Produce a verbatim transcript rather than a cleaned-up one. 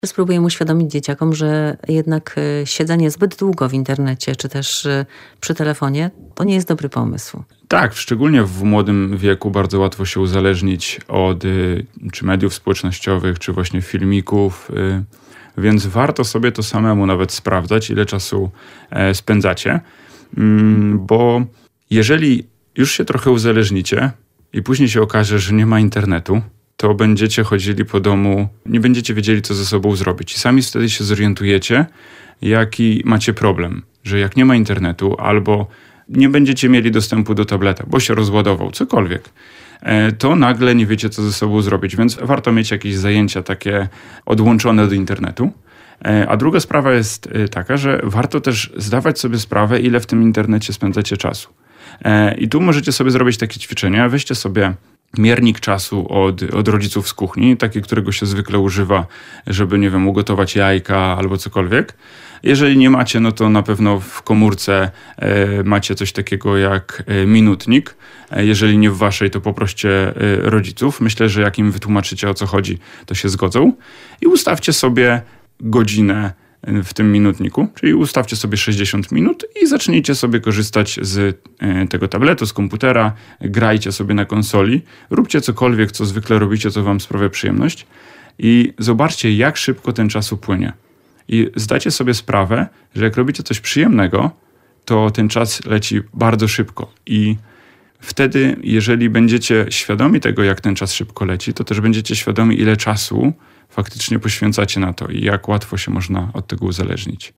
Spróbuję uświadomić dzieciakom, że jednak y, siedzenie zbyt długo w internecie czy też y, przy telefonie to nie jest dobry pomysł. Tak, szczególnie w młodym wieku bardzo łatwo się uzależnić od y, czy mediów społecznościowych, czy właśnie filmików, y, więc warto sobie to samemu nawet sprawdzać, ile czasu e, spędzacie, mm, bo jeżeli już się trochę uzależnicie i później się okaże, że nie ma internetu, to będziecie chodzili po domu, nie będziecie wiedzieli, co ze sobą zrobić. I sami wtedy się zorientujecie, jaki macie problem, że jak nie ma internetu albo nie będziecie mieli dostępu do tableta, bo się rozładował, cokolwiek, to nagle nie wiecie, co ze sobą zrobić. Więc warto mieć jakieś zajęcia takie odłączone od internetu. A druga sprawa jest taka, że warto też zdawać sobie sprawę, ile w tym internecie spędzacie czasu. I tu możecie sobie zrobić takie ćwiczenia. Weźcie sobie miernik czasu od, od rodziców z kuchni, taki, którego się zwykle używa, żeby, nie wiem, ugotować jajka albo cokolwiek. Jeżeli nie macie, no to na pewno w komórce e, macie coś takiego jak e, minutnik. E, jeżeli nie w waszej, to poproście e, rodziców. Myślę, że jak im wytłumaczycie, o co chodzi, to się zgodzą. I ustawcie sobie godzinę w tym minutniku, czyli ustawcie sobie sześćdziesiąt minut i zacznijcie sobie korzystać z tego tabletu, z komputera, grajcie sobie na konsoli, róbcie cokolwiek, co zwykle robicie, co wam sprawia przyjemność i zobaczcie, jak szybko ten czas upłynie. I zdajcie sobie sprawę, że jak robicie coś przyjemnego, to ten czas leci bardzo szybko i wtedy, jeżeli będziecie świadomi tego, jak ten czas szybko leci, to też będziecie świadomi, ile czasu faktycznie poświęcacie na to i jak łatwo się można od tego uzależnić.